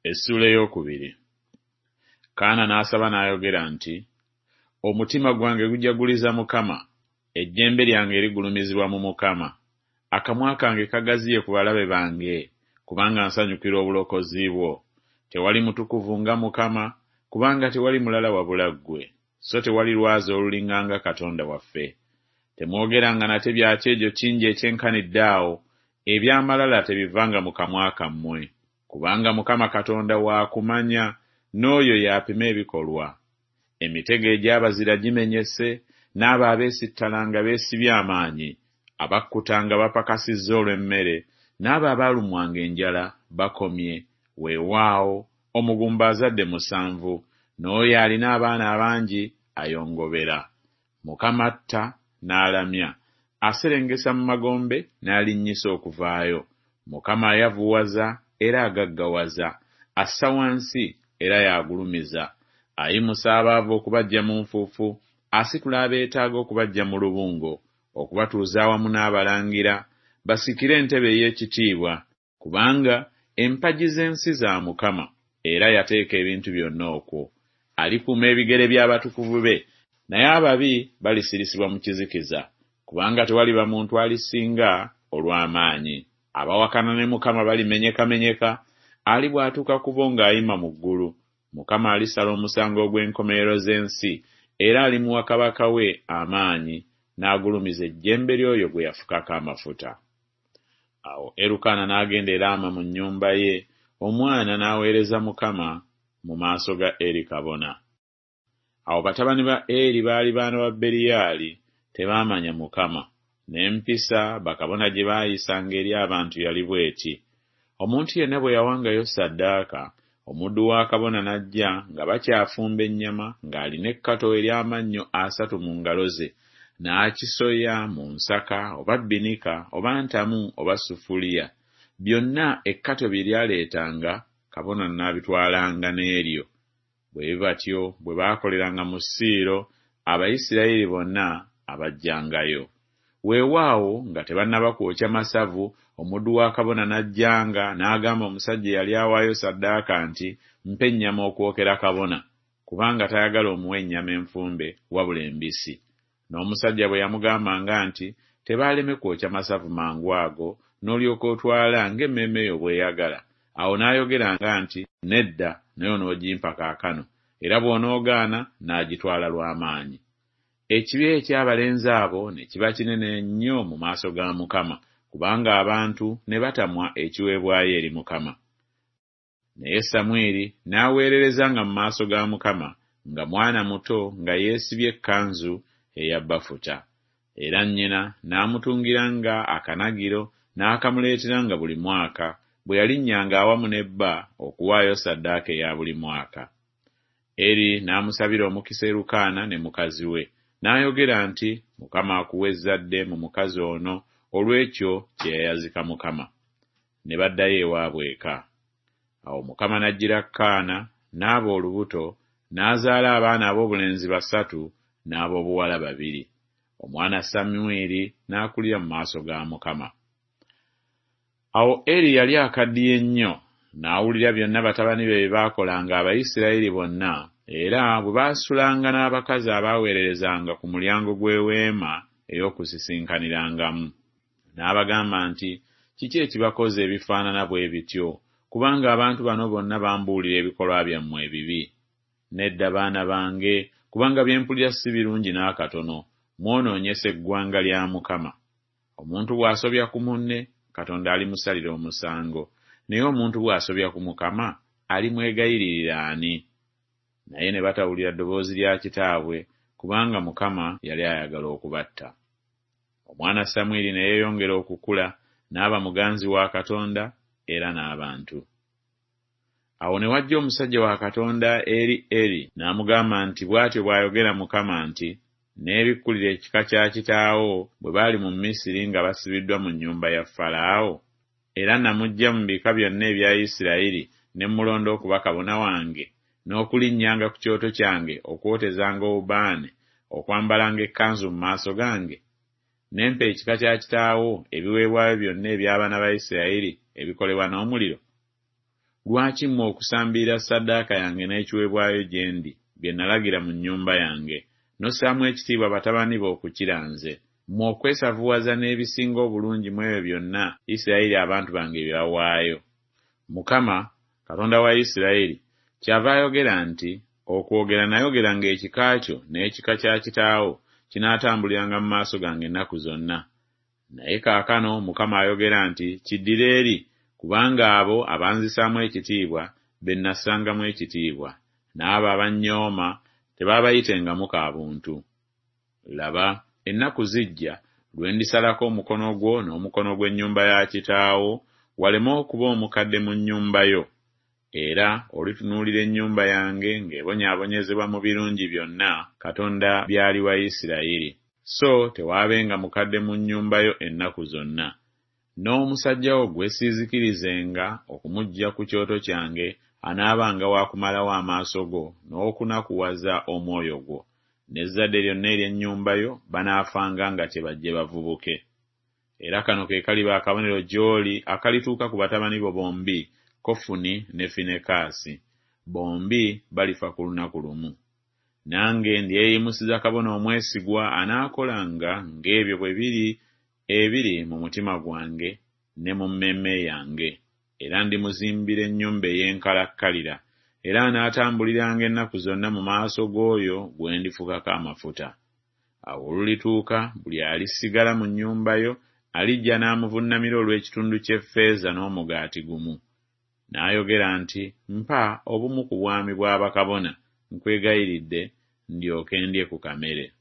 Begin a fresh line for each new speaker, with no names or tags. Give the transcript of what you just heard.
Essula ey'okubiri. Kaana n'asaba n'ayogera nti, omutima gwange gujaguliza Mukama, ejjembe lyange ligulumizibwa mu Mukama. Akamwa kange kagaziye ku balabe bange, kubanga nsanyukira obulokozi bwo. Tewali mutukuvu nga Mukama, kubanga tewali mulala wabula ggwe, so tewali lwazi olulinganga Katonda waffe. Temwogeranga nate bya kyejo kingi ekyenkanidde awo, eby'amalala tebivanga mu kamwa kammwe, kubanga Mukama Katonda wa kumanya, n'oyo y'apima ebikolwa. Emitego egy'abazira gimenyese, n'abo abeesittalanga beesibye amaanyi, abakkutanga bapakasizza olw'emmere, n'abo abaalumwanga enjala bakomye. Weewaawo omugumba azadde 7, n'oyo alina abaana abangi ayongobera. Mukama atta n'alamya, aserengesa mu magombe n'alinnyisa okuvaayo. Mukama ayavuwaza era agaggawaza, assa wansi era yagulumiza. Ayimusa abaavu okubaggya mu nfuufu, asitula abeetaaga okubaggya mu lubungo, okubatuuza awamu n'abalangira, basikire entebe ey'ekitiibwa, kubanga empagi z'ensi za Mukama, era yateeka ebintu byonna okwo. Alikuuma ebigere by'abatukuvu be, naye ababi balisirisibwa mu kizikiza, kubanga tewaliba muntu alisinga olw'amaanyi. Abawakana ne Mukama balimenyekamenyeka, ali bw'atuuka ku bo ng'ayima mu ggulu. Mukama alisala omusango ogw'enkomerero z'ensi, era alimuwa kabaka we amaanyi, n'agulumiza ejjembe ly'oyo gwe yafukako amafuta. Awo Erukaana n'agenda e Laama mu nnyumba ye, omwana n'aweereza Mukama mu maaso ga Eri kabona. Awo batabani ba Eri baali baana ba Beriyaali, tebaamanya Mukama, n'empisa bakabona gye baayisanga eri abantu yali bw'eti: omuntu yenna bwe yawangayo ssaddaaka, omuddu wa kabona n'ajja nga bakyafumba ennyama ng'alina ekkato ery'amannyo 3 mu ngalo ze, n'akisoya mu nsaka oba bbinika oba ntamu oba sufuliya. Byonna ekkato bye lyaleetanga, kabona n'abitwalanga n'eryo. Bwe batyo bwe baakoleranga mu Siiro, Abayisirayiri bonna abajjangayo. Weewaawo nga tebannaba kwokya masavu, omuddu wa kabona n'ajjanga n'agamba omusajja eyali awaayo ssaddaaka nti, mpa ennyama okwokera kabona, kubanga tayagala omuwa ennyama enfumbe wabula embisi. N'omusajja bwe yamugambanga nti, tebaaleme kwokya masavu mangu ago, n'olyoka otwala ng'emmeeme yo bw'eyagala. Awo n'ayogeranga nti, nedda, naye onoogimpa kaakano, era bw'onoogaana n'agitwala lw'amaanyi. Ekibi eky'abalenzi abo ne kiba kinene nnyo mu maaso ga Mukama, kubanga abantu ne batamwa ekiweebwayo eri Mukama. Naye Samwiri n'aweererezanga mu maaso ga Mukama nga mwana muto, nga yeesibye ekkanzu eya bafuta. Era nnyina n'amutungiranga akanagiro n'akamuleeteranga buli mwaka, bwe yalinnyanga awamu n'ebba okuwaayo ssaddaaka eya buli mwaka. Eri n'amusabira omukisa Erukaana ne mukazi we, n'ayogera nti, Mukama akuwe ezzadde mu mukazi ono olw'ekyo kye yayazika Mukama. Ne baddayo ewaabwe eka. Awo Mukama n'ajjira Kaana n'aba olubuto, n'azaala abaana ab'obulenzi 3 n'ab'obuwala 2. Omwana Samwiri n'akulira mu maaso ga Mukama. Awo Eri yali akaddiye nnyo, n'awulira byonna batabani be bye baakolanga Abayisirayiri bonna, era bwe baasulanga n'abakazi abaaweererezanga ku mulyango gw'eweema ey'okusisinkaniramu. N'abagamba nti, kiki ekibakoze ebifaanana bwe bityo, kubanga abantu bano bonna bambuulira ebikolwa byammwe ebibi. Nedda baana bange, kubanga bye mpulira si birungi n'akatono, mwonoonyesa eggwanga lya Mukama. Omuntu bw'asobya ku munne, Katonda alimusalira omusango, naye omuntu bw'asobya ku Mukama, alimwegayiririra ani? Naye ne batawulira ddoboozi lya kitaabwe, kubanga Mukama yali ayagala okubatta. Omwana Samwiri ne yeeyongera okukula, n'aba muganzi wa Katonda era n'abantu. Awo ne wajja omusajja wa Katonda eri Eri n'amugamba nti, bw'atyo bw'ayogera Mukama nti, n'ebikkulira ekika kya kitaawo bwe baali mu Misiri nga basibiddwa mu nnyumba ya Falaawo, era namuggya mu bika byonna ebya Isirayiri, ne mulonda okuba kabona wange, n'okulinnyanga ku kyoto kyange, okwotezanga obubaane, okwambalanga ekkanzu mu maaso gange. Nempa ekika kya kitaawo ebiweebwayo byonna eby'abaana ba Isirayiri ebikolebwa n'omuliro. lwaki mmwe okusambira ssaddaaka yange n'ekiweebwayo gye ndi bye nalagira mu nnyumba yange, n'ossaamu ekitiibwa batabani bo okukira nze? Mmwe okwesavuwaza n'ebisinga obulungi mu ebyo byonna Isirayiri abantu bange bye bawaayo. Mukama, Katonda wa Isirayiri, kyava ayogera nti, okwogera nayogera ng'ekika kyo n'ekika kya kitaawo kinaatambuliranga mu maaso gange ennaku zonna. Naye kaakano Mukama ayogera nti, kiddire eri, kubanga abo abanzisaamu ekitiibwa be nassangamu ekitiibwa, n'abo abannyooma tebaabayitengamu ka buntu. Laba, ennaku zijja lwe ndisalako omukono gwo n'omukono gw'ennyumba ya kitaawo, waleme okuba omukadde mu nnyumba yo, era olitunuulira ennyumba yange ng'ebonyaabonyezebwa mu birungi byonna Katonda byali wa Isirayiri, so tewaabenga mukadde mu nnyumba yo ennaku zonna. N'omusajja wo gwesiizikirizenga okumuggya ku kyoto kyange anaabanga waakumalawo amaaso go n'okunakuwaza omwoyo gwo, n'ezzadde lyonna ery'ennyumba yo banaafanga nga kyebajje bavubuke. Era kano ke kaliba akabonero gy'oli akalituuka ku batabani bo bombi, Kofuni ne Finekaasi. Bombi balifa ku lunaku lumu. Nange ndyeyimusiza kabona omwesigwa anaakolanga ng'ebyo bwe biri ebiri mu mutima gwange ne mu mmemme yange, era ndimuzimbira ennyumba ey'enkalakkalira, era anaatambuliranga ennaku zonna mu maaso g'oyo gwe ndifukako amafuta. Awo olulituuka buli alisigala mu nnyumba yo alijja n'amuvunnamira olw'ekitundu ky'effeeza n'omugaati gumu. N'ayogera nti, mpa obumu ku bwami bw'abakabona, nkwegayiridde, ndyoke ndye ku kamere.